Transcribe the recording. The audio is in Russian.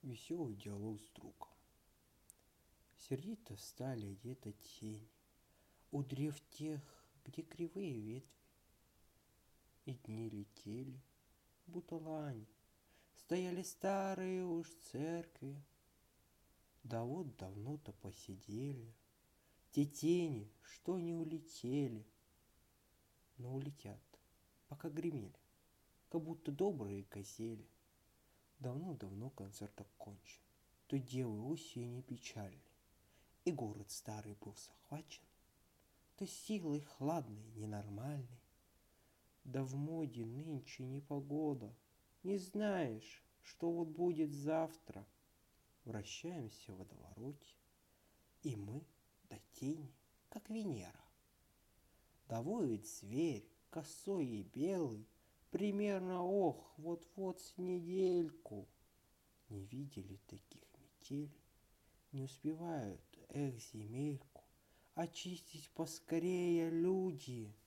Веселый диалог с другом. Сердито встали где-то тени у древ тех, где кривые ветви. И дни летели, будто лани, стояли старые уж церкви. Да вот давно-то посидели те тени, что не улетели, но улетят, пока гремели, как будто добрые козели. Давно-давно концерт окончен, то девы осени печальной, и город старый был захвачен, то силой хладной, ненормальной. Да в моде нынче непогода, не знаешь, что вот будет завтра. Вращаемся в водовороте, и мы до тени, как Венера. Да воет зверь, косой и белый, примерно, ох, вот-вот с недельку. Не видели таких метелей, не успевают, эх, земельку очистить поскорее люди.